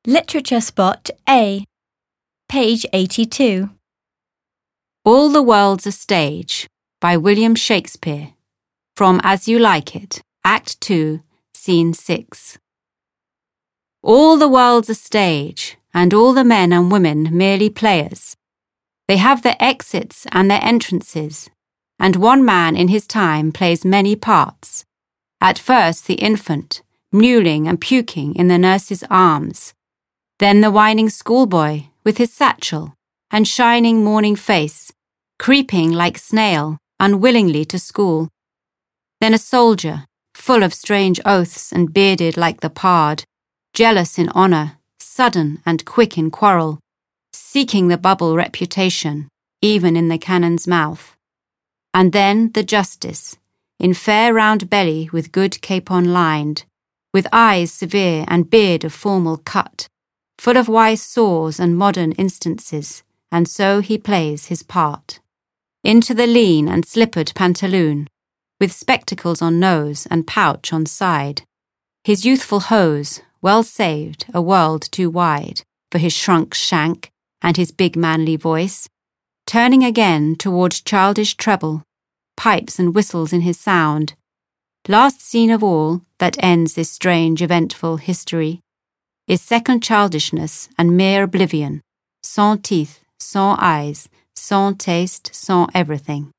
Literature Spot A, page 82. All the World's a Stage by William Shakespeare, from As You Like It, Act 2, Scene 6. All the world's a stage, and all the men and women merely players. They have their exits and their entrances, and one man in his time plays many parts. At first the infant, mewling and puking in the nurse's arms, then the whining schoolboy with his satchel and shining morning face, creeping like snail unwillingly to school. Then a soldier, full of strange oaths and bearded like the pard, jealous in honour, sudden and quick in quarrel, seeking the bubble reputation, even in the cannon's mouth. And then the justice, in fair round belly with good capon lined, with eyes severe and beard of formal cut, full of wise saws and modern instances, and so he plays his part. Into the lean and slippered pantaloon, with spectacles on nose and pouch on side, his youthful hose, well saved, a world too wide, for his shrunk shank and his big manly voice, turning again towards childish treble, pipes and whistles in his sound. Last scene of all that ends this strange eventful history is second childishness and mere oblivion, sans teeth, sans eyes, sans taste, sans everything.